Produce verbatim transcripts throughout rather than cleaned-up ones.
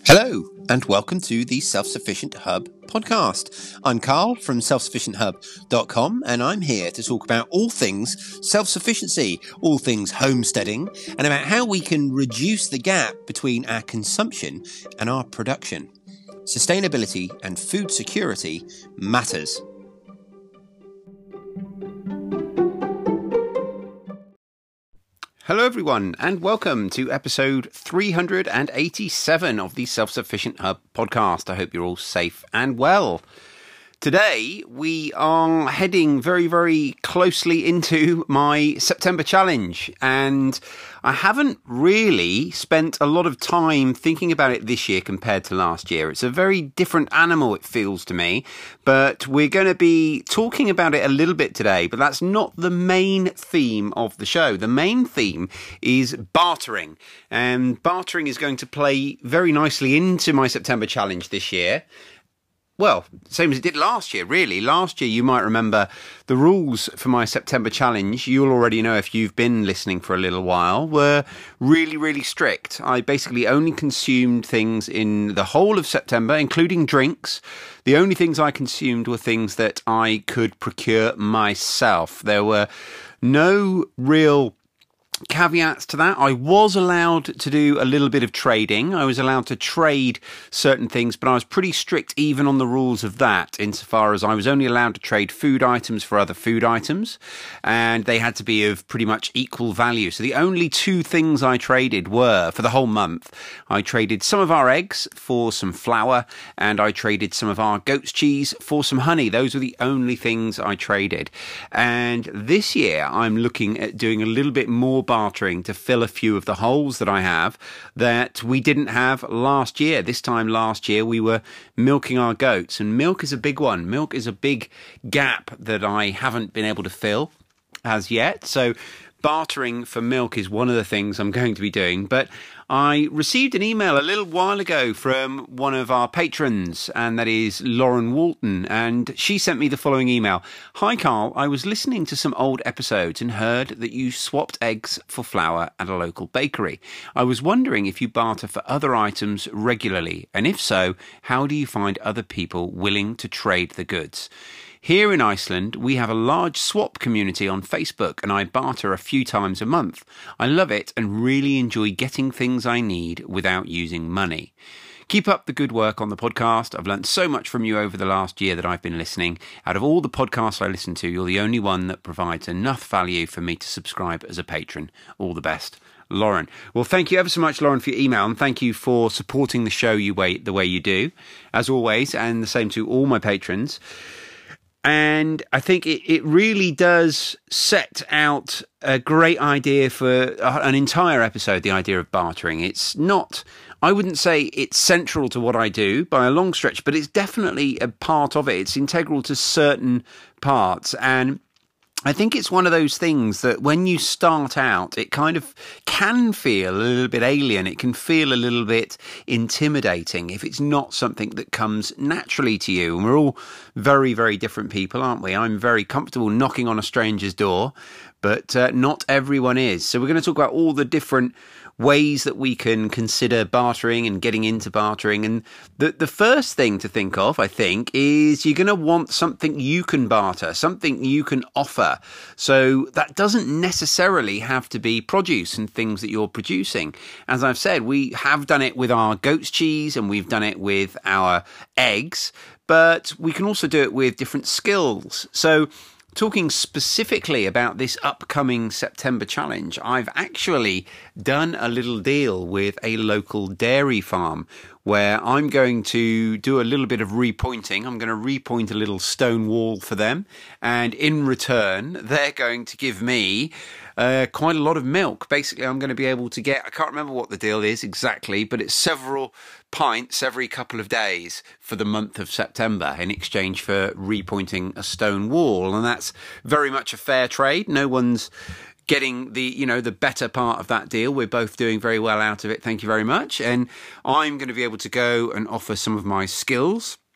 Hello, and welcome to the Self-Sufficient Hub podcast. I'm Carl from self sufficient hub dot com, and I'm here to talk about all things self-sufficiency, all things homesteading, and about how we can reduce the gap between our consumption and our production. Sustainability and food security matters. Hello everyone, and welcome to episode three hundred eighty-seven of the Self-Sufficient Hub podcast. I hope you're all safe and well. Today we are heading very, very closely into my September challenge, and I haven't really spent a lot of time thinking about it this year compared to last year. It's a very different animal, it feels to me, but we're going to be talking about it a little bit today, but that's not the main theme of the show. The main theme is bartering, and bartering is going to play very nicely into my September challenge this year. Well, same as it did last year, really. Last year, you might remember the rules for my September challenge, you'll already know if you've been listening for a little while, were really, really strict. I basically only consumed things in the whole of September, including drinks. The only things I consumed were things that I could procure myself. There were no real caveats to that. I was allowed to do a little bit of trading. I was allowed to trade certain things, but I was pretty strict even on the rules of that, insofar as I was only allowed to trade food items for other food items, and they had to be of pretty much equal value. So the only two things I traded were, for the whole month, I traded some of our eggs for some flour, and I traded some of our goat's cheese for some honey. Those were the only things I traded. And this year I'm looking at doing a little bit more bartering to fill a few of the holes that I have that we didn't have last year. This time last year we were milking our goats, and milk is a big one. Milk is a big gap that I haven't been able to fill as yet. So bartering for milk is one of the things I'm going to be doing. But I received an email a little while ago from one of our patrons, and that is Lauren Walton, and she sent me the following email. Hi Carl, I was listening to some old episodes and heard that you swapped eggs for flour at a local bakery. I was wondering if you barter for other items regularly, and if so, how do you find other people willing to trade the goods? Here in Iceland, we have a large swap community on Facebook, and I barter a few times a month. I love it and really enjoy getting things I need without using money. Keep up the good work on the podcast. I've learnt so much from you over the last year that I've been listening. Out of all the podcasts I listen to, you're the only one that provides enough value for me to subscribe as a patron. All the best, Lauren. Well, thank you ever so much, Lauren, for your email, and thank you for supporting the show you way, the way you do, as always, and the same to all my patrons. And I think it, it really does set out a great idea for an entire episode, the idea of bartering. It's not, I wouldn't say it's central to what I do by a long stretch, but it's definitely a part of it. It's integral to certain parts. And I think it's one of those things that when you start out, it kind of can feel a little bit alien. It can feel a little bit intimidating if it's not something that comes naturally to you. And we're all very, very different people, aren't we? I'm very comfortable knocking on a stranger's door, but uh, not everyone is. So we're going to talk about all the different ways that we can consider bartering and getting into bartering. And the, the first thing to think of, I think, is you're going to want something you can barter, something you can offer. So that doesn't necessarily have to be produce and things that you're producing. As I've said, we have done it with our goat's cheese and we've done it with our eggs, but we can also do it with different skills. So talking specifically about this upcoming September challenge, I've actually done a little deal with a local dairy farm where I'm going to do a little bit of repointing. I'm going to repoint a little stone wall for them, and in return, they're going to give me uh, quite a lot of milk. Basically, I'm going to be able to get, I can't remember what the deal is exactly, but it's several pints every couple of days for the month of September in exchange for repointing a stone wall. And that's very much a fair trade. No one's getting the, you know, the better part of that deal. We're both doing very well out of it. Thank you very much. And I'm going to be able to go and offer some of my skills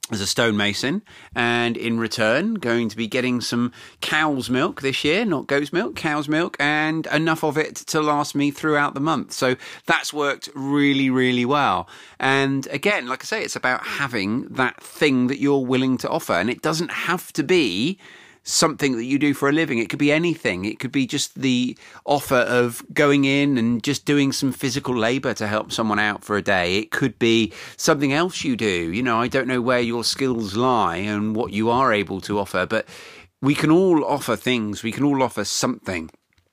as a stonemason, and in return going to be getting some cow's milk this year, not goat's milk, cow's milk, and enough of it to last me throughout the month. So that's worked really, really well. And again, like I say, it's about having that thing that you're willing to offer, and it doesn't have to be something that you do for a living. It could be anything. It could be just the offer of going in and just doing some physical labor to help someone out for a day. It could be something else you do. You know, I don't know where your skills lie and what you are able to offer, but we can all offer things. We can all offer something,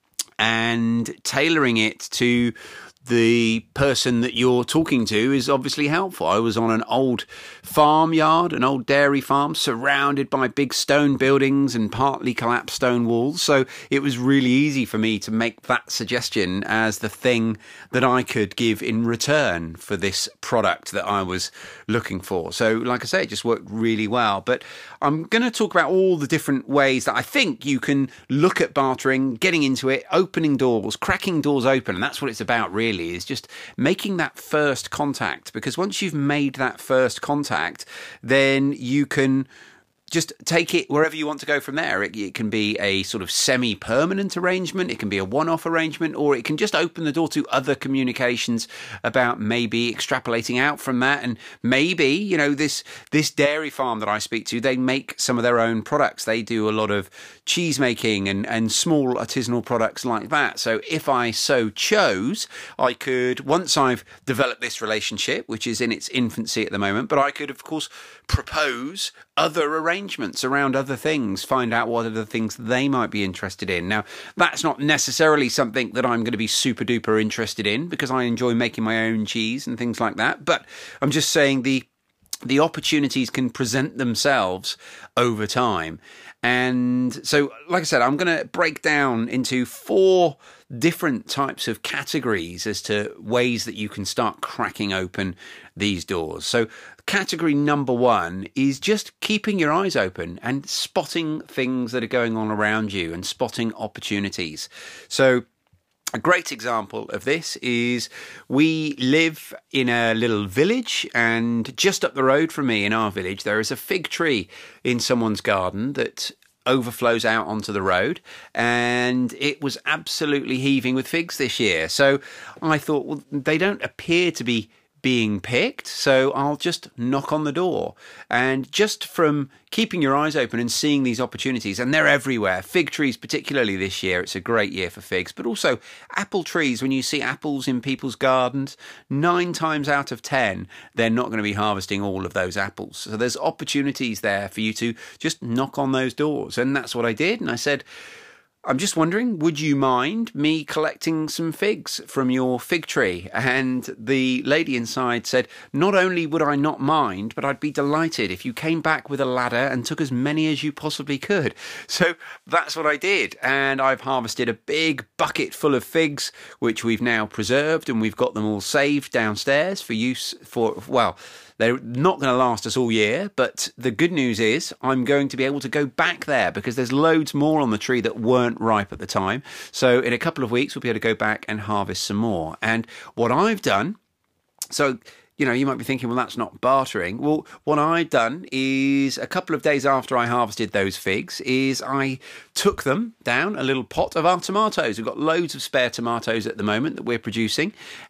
and tailoring it to the person that you're talking to is obviously helpful. I was on an old farmyard, an old dairy farm, surrounded by big stone buildings and partly collapsed stone walls. So it was really easy for me to make that suggestion as the thing that I could give in return for this product that I was looking for. So like I say, it just worked really well. But I'm going to talk about all the different ways that I think you can look at bartering, getting into it, opening doors, cracking doors open. And that's what it's about, really, is just making that first contact. Because once you've made that first contact, then you can just take it wherever you want to go from there. It, it can be a sort of semi-permanent arrangement, it can be a one-off arrangement, or it can just open the door to other communications about maybe extrapolating out from that. And maybe, you know, this this dairy farm that I speak to, they make some of their own products. They do a lot of cheese making and, and small artisanal products like that. So if I so chose, I could, once I've developed this relationship, which is in its infancy at the moment, but I could, of course, propose other arrangements around other things, find out what other things they might be interested in. Now, that's not necessarily something that I'm going to be super duper interested in, because I enjoy making my own cheese and things like that. But I'm just saying the the opportunities can present themselves over time. And so, like I said, I'm going to break down into four different types of categories as to ways that you can start cracking open these doors. So category number one is just keeping your eyes open and spotting things that are going on around you and spotting opportunities. So a great example of this is we live in a little village, and just up the road from me in our village, there is a fig tree in someone's garden that overflows out onto the road, and it was absolutely heaving with figs this year. So I thought, well, they don't appear to be being picked, so I'll just knock on the door. And just from keeping your eyes open and seeing these opportunities, and they're everywhere, fig trees particularly this year, it's a great year for figs, but also apple trees. When you see apples in people's gardens, nine times out of ten, they're not going to be harvesting all of those apples. So there's opportunities there for you to just knock on those doors. And that's what I did. And I said, I'm just wondering, would you mind me collecting some figs from your fig tree? And the lady inside said, not only would I not mind, but I'd be delighted if you came back with a ladder and took as many as you possibly could. So that's what I did. And I've harvested a big bucket full of figs, which we've now preserved, and we've got them all saved downstairs for use for, well, they're not going to last us all year, but the good news is I'm going to be able to go back there because there's loads more on the tree that weren't ripe at the time. So in a couple of weeks, we'll be able to go back and harvest some more. And what I've done, so you know, you might be thinking, well, that's not bartering. Well, what I've done is a couple of days after I harvested those figs is I took them down a little pot of our tomatoes. We've got loads of spare tomatoes at the moment that we're producing.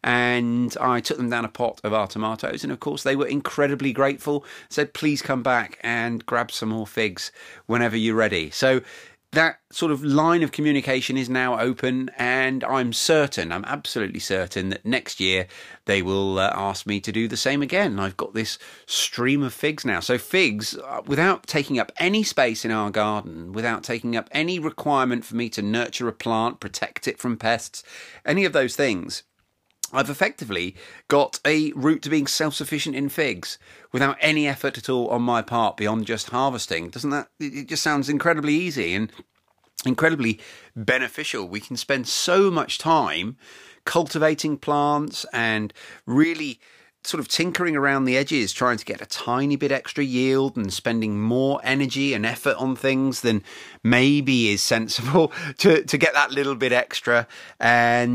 And I took them down a pot of our tomatoes. And of course, they were incredibly grateful, said, please come back and grab some more figs whenever you're ready. So that sort of line of communication is now open, and I'm certain, I'm absolutely certain that next year they will uh, ask me to do the same again. I've got this stream of figs now. So figs, uh, without taking up any space in our garden, without taking up any requirement for me to nurture a plant, protect it from pests, any of those things, I've effectively got a route to being self-sufficient in figs without any effort at all on my part beyond just harvesting. Doesn't that, it just sounds incredibly easy and incredibly beneficial. We can spend so much time cultivating plants and really sort of tinkering around the edges, trying to get a tiny bit extra yield and spending more energy and effort on things than maybe is sensible to, to get that little bit extra. And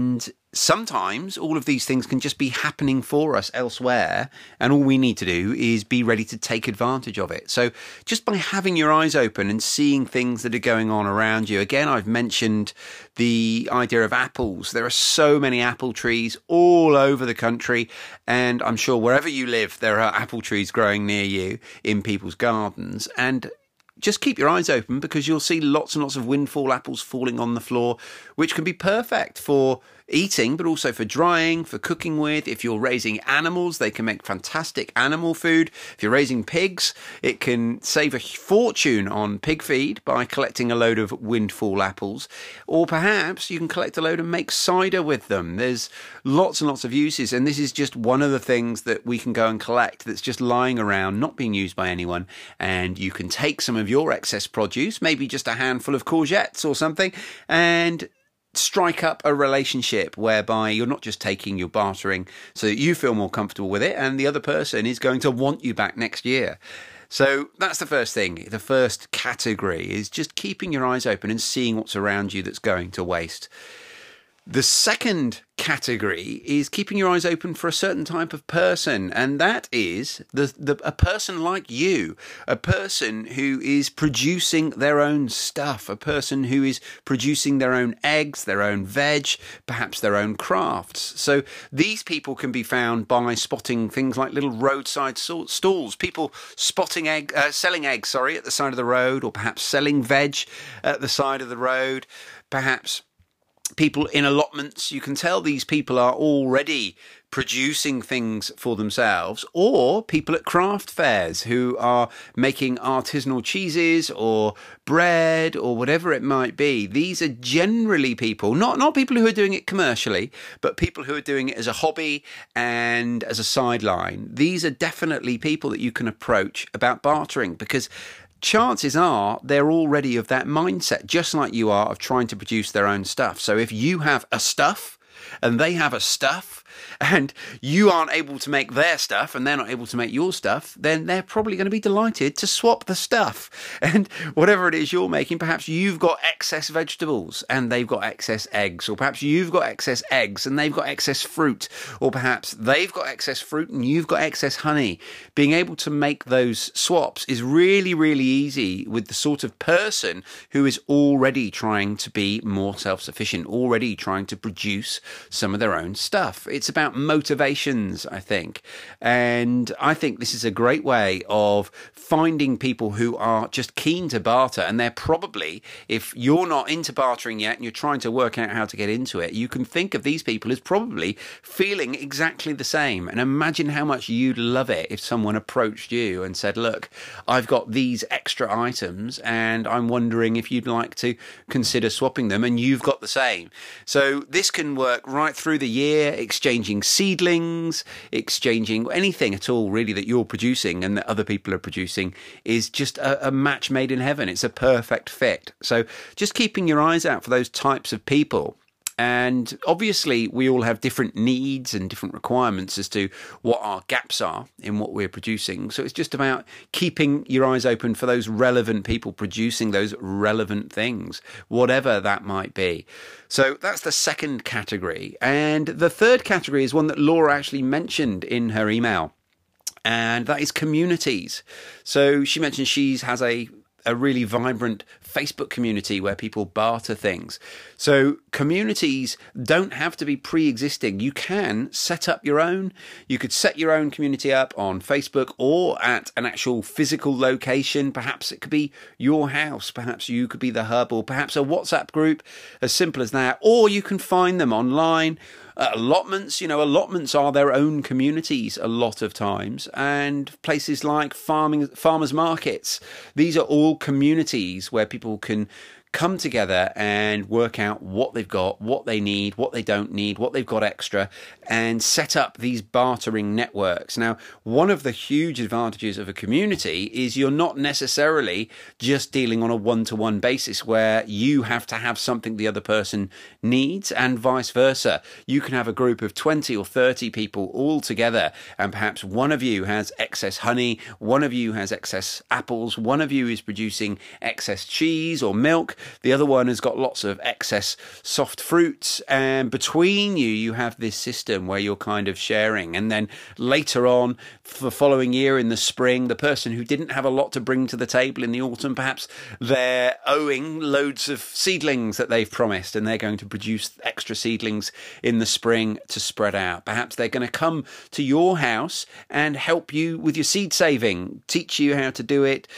sometimes all of these things can just be happening for us elsewhere, and all we need to do is be ready to take advantage of it. So just by having your eyes open and seeing things that are going on around you. Again, I've mentioned the idea of apples. There are so many apple trees all over the country, and I'm sure wherever you live there are apple trees growing near you in people's gardens. And just keep your eyes open, because you'll see lots and lots of windfall apples falling on the floor, which can be perfect for eating, but also for drying, for cooking with. If you're raising animals, they can make fantastic animal food. If you're raising pigs, it can save a fortune on pig feed by collecting a load of windfall apples. Or perhaps you can collect a load and make cider with them. There's lots and lots of uses, and this is just one of the things that we can go and collect that's just lying around, not being used by anyone. And you can take some of your excess produce, maybe just a handful of courgettes or something, and strike up a relationship whereby you're not just taking, you're bartering so that you feel more comfortable with it, and the other person is going to want you back next year. So that's the first thing. The first category is just keeping your eyes open and seeing what's around you that's going to waste. The second category is keeping your eyes open for a certain type of person, and that is the, the a person like you, a person who is producing their own stuff, a person who is producing their own eggs, their own veg, perhaps their own crafts. So these people can be found by spotting things like little roadside stalls, people spotting egg, uh, selling eggs, sorry, at the side of the road, or perhaps selling veg at the side of the road, perhaps people in allotments. You can tell these people are already producing things for themselves, or people at craft fairs who are making artisanal cheeses or bread or whatever it might be. These are generally people, not, not people who are doing it commercially, but people who are doing it as a hobby and as a sideline. These are definitely people that you can approach about bartering, because chances are they're already of that mindset, just like you are, of trying to produce their own stuff. So if you have a stuff and they have a stuff, and you aren't able to make their stuff and they're not able to make your stuff, then they're probably going to be delighted to swap the stuff. And whatever it is you're making, perhaps you've got excess vegetables and they've got excess eggs, or perhaps you've got excess eggs and they've got excess fruit, or perhaps they've got excess fruit and you've got excess honey. Being able to make those swaps is really, really easy with the sort of person who is already trying to be more self-sufficient, already trying to produce some of their own stuff. It's about motivations, I think. And I think this is a great way of finding people who are just keen to barter. And they're probably, if you're not into bartering yet and you're trying to work out how to get into it, you can think of these people as probably feeling exactly the same. And imagine how much you'd love it if someone approached you and said, look, I've got these extra items and I'm wondering if you'd like to consider swapping them, and you've got the same. So this can work right through the year, exchanging seedlings, exchanging anything at all really that you're producing and that other people are producing is just a, a match made in heaven. It's a perfect fit. So just keeping your eyes out for those types of people. And obviously we all have different needs and different requirements as to what our gaps are in what we're producing. So it's just about keeping your eyes open for those relevant people producing those relevant things, whatever that might be. So that's the second category. And the third category is one that Laura actually mentioned in her email, and that is communities. So she mentioned she has a a really vibrant Facebook community where people barter things. So communities don't have to be pre-existing. You can set up your own. You could set your own community up on Facebook or at an actual physical location. Perhaps it could be your house. Perhaps you could be the hub, or perhaps a WhatsApp group, as simple as that. Or you can find them online. Uh, allotments, you know, allotments are their own communities a lot of times, and places like farming, farmers markets. These are all communities where people can come together and work out what they've got, what they need, what they don't need, what they've got extra, and set up these bartering networks. Now, one of the huge advantages of a community is you're not necessarily just dealing on a one-to-one basis where you have to have something the other person needs, and vice versa. You can have a group of twenty or thirty people all together, and perhaps one of you has excess honey, one of you has excess apples, one of you is producing excess cheese or milk, The other one has got lots of excess soft fruits. And between you, you have this system where you're kind of sharing. And then later on, for the following year in the spring, the person who didn't have a lot to bring to the table in the autumn, perhaps they're owing loads of seedlings that they've promised, and they're going to produce extra seedlings in the spring to spread out. Perhaps they're going to come to your house and help you with your seed saving, teach you how to do it,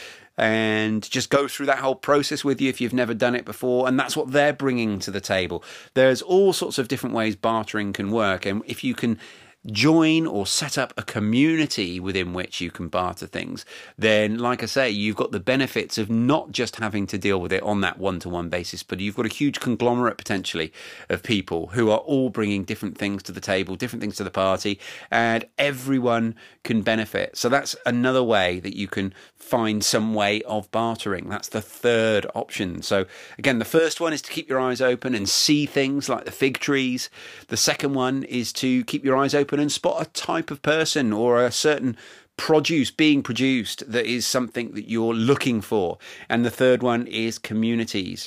and just go through that whole process with you if you've never done it before. And that's what they're bringing to the table. There's all sorts of different ways bartering can work. And if you can join or set up a community within which you can barter things, then, like I say, you've got the benefits of not just having to deal with it on that one-to-one basis, but you've got a huge conglomerate potentially of people who are all bringing different things to the table, different things to the party, and everyone can benefit. So that's another way that you can find some way of bartering. That's the third option. So again, the first one is to keep your eyes open and see things like the fig trees. The second one is to keep your eyes open and spot a type of person or a certain produce being produced that is something that you're looking for. And the third one is communities.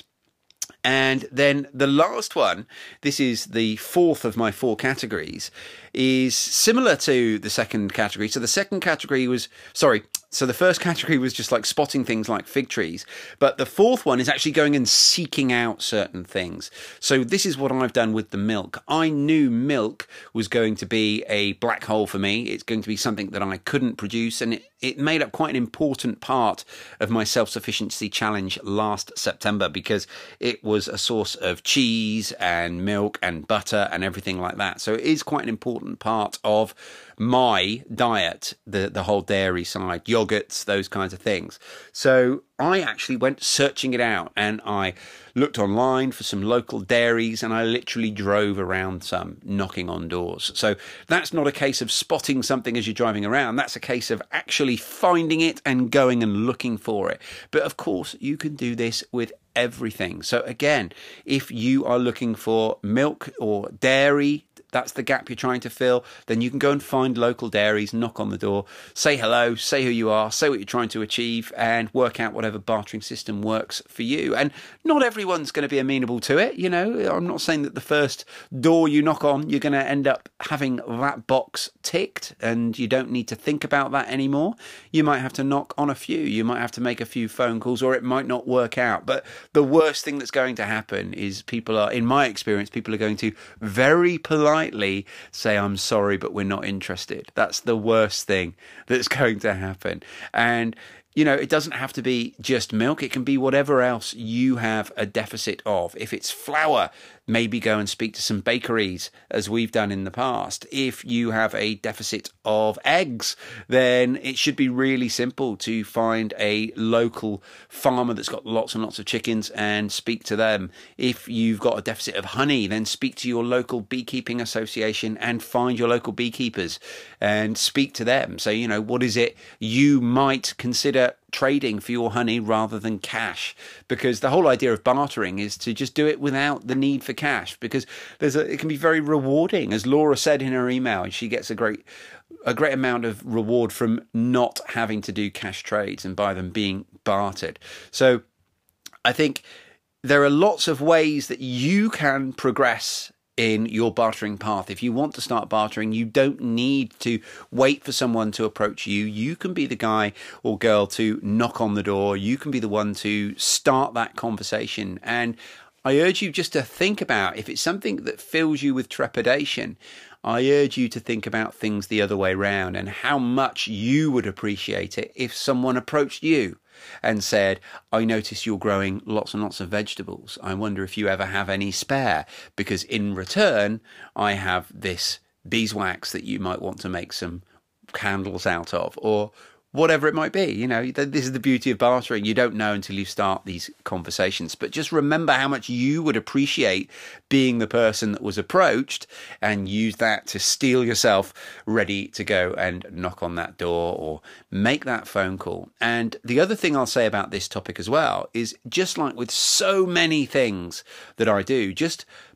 And then the last one, this is the fourth of my four categories, is similar to the second category. So the second category was, sorry, so the first category was just like spotting things like fig trees. But the fourth one is actually going and seeking out certain things. So this is what I've done with the milk. I knew milk was going to be a black hole for me. It's going to be something that I couldn't produce. And it, it made up quite an important part of my self-sufficiency challenge last September, because it was a source of cheese and milk and butter and everything like that. So it is quite an important part of my diet, the, the whole dairy side, yogurts, those kinds of things. So I actually went searching it out, and I looked online for some local dairies, and I literally drove around some, knocking on doors. So that's not a case of spotting something as you're driving around. That's a case of actually finding it and going and looking for it. But of course, you can do this with everything. So again, if you are looking for milk or dairy, that's the gap you're trying to fill, then you can go and find local dairies, knock on the door, say hello, say who you are, say what you're trying to achieve, and work out whatever bartering system works for you. And not everyone's going to be amenable to it. You know, I'm not saying that the first door you knock on, you're going to end up having that box ticked and you don't need to think about that anymore. You might have to knock on a few, you might have to make a few phone calls, or it might not work out. But the worst thing that's going to happen is people are, in my experience, people are going to very politely say, I'm sorry, but we're not interested. That's the worst thing that's going to happen. And you know, it doesn't have to be just milk. It can be whatever else you have a deficit of. If it's flour, maybe go and speak to some bakeries, as we've done in the past. If you have a deficit of eggs, then it should be really simple to find a local farmer that's got lots and lots of chickens and speak to them. If you've got a deficit of honey, then speak to your local beekeeping association and find your local beekeepers and speak to them. So, you know, what is it you might consider trading for your honey rather than cash? Because the whole idea of bartering is to just do it without the need for cash, because there's a, it can be very rewarding. As Laura said in her email, she gets a great a great amount of reward from not having to do cash trades and by them being bartered. So I think there are lots of ways that you can progress in your bartering path. If you want to start bartering, you don't need to wait for someone to approach you. You can be the guy or girl to knock on the door. You can be the one to start that conversation. And I urge you just to think about, if it's something that fills you with trepidation, I urge you to think about things the other way round and how much you would appreciate it if someone approached you and said, I notice you're growing lots and lots of vegetables. I wonder if you ever have any spare, because in return, I have this beeswax that you might want to make some candles out of, or whatever it might be. You know, this is the beauty of bartering. You don't know until you start these conversations. But just remember how much you would appreciate being the person that was approached, and use that to steel yourself ready to go and knock on that door or make that phone call. And the other thing I'll say about this topic as well is, just like with so many things that I do, just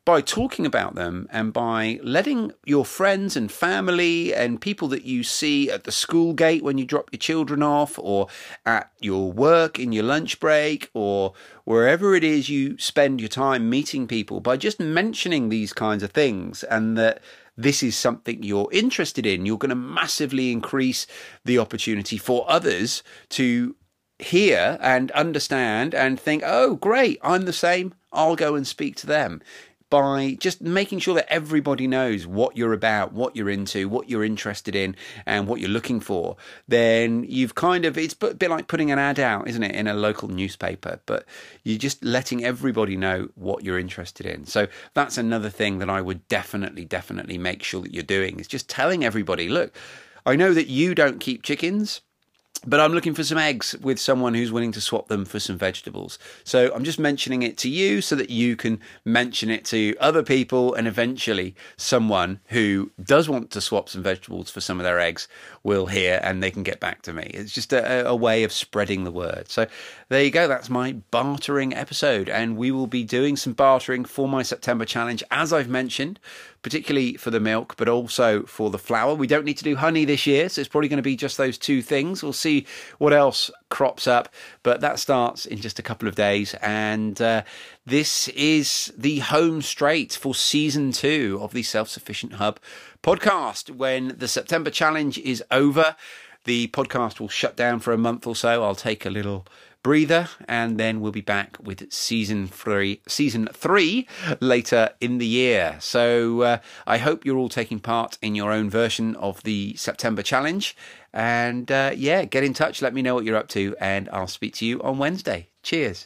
by talking about them and by letting your friends and family and people that you see at the school gate when you drop your children off, or at your work in your lunch break, or wherever it is you spend your time meeting people, by just mentioning these kinds of things and that this is something you're interested in, you're going to massively increase the opportunity for others to hear and understand and think, oh, great, I'm the same, I'll go and speak to them. By just making sure that everybody knows what you're about, what you're into, what you're interested in, and what you're looking for, then you've kind of, it's a bit like putting an ad out, isn't it, in a local newspaper, but you're just letting everybody know what you're interested in. So that's another thing that I would definitely, definitely make sure that you're doing, is just telling everybody, look, I know that you don't keep chickens, but I'm looking for some eggs with someone who's willing to swap them for some vegetables. So I'm just mentioning it to you so that you can mention it to other people, and eventually someone who does want to swap some vegetables for some of their eggs will hear and they can get back to me. It's just a, a way of spreading the word. So there you go. That's my bartering episode, and we will be doing some bartering for my September challenge, as I've mentioned, particularly for the milk, but also for the flour. We don't need to do honey this year, so it's probably going to be just those two things. We'll see what else crops up, but that starts in just a couple of days. And uh, this is the home straight for season two of the Self-Sufficient Hub podcast. When the September challenge is over, the podcast will shut down for a month or so. I'll take a little breather, and then we'll be back with season three season three later in the year. So uh, I hope you're all taking part in your own version of the September challenge, and uh, yeah, get in touch, let me know what you're up to, and I'll speak to you on Wednesday. Cheers.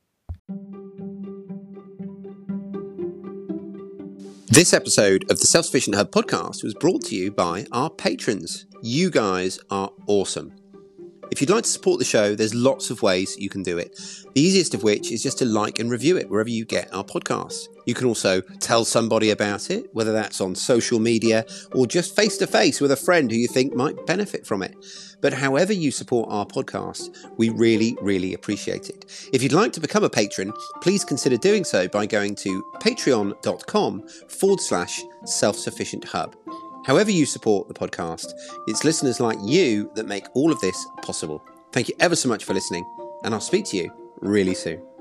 This episode of the Self-Sufficient Hub podcast was brought to you by our patrons. You guys are awesome. If you'd like to support the show, there's lots of ways you can do it. The easiest of which is just to like and review it wherever you get our podcasts. You can also tell somebody about it, whether that's on social media or just face-to-face with a friend who you think might benefit from it. But however you support our podcast, we really, really appreciate it. If you'd like to become a patron, please consider doing so by going to patreon.com forward slash self-sufficient hub. However you support the podcast, it's listeners like you that make all of this possible. Thank you ever so much for listening, and I'll speak to you really soon.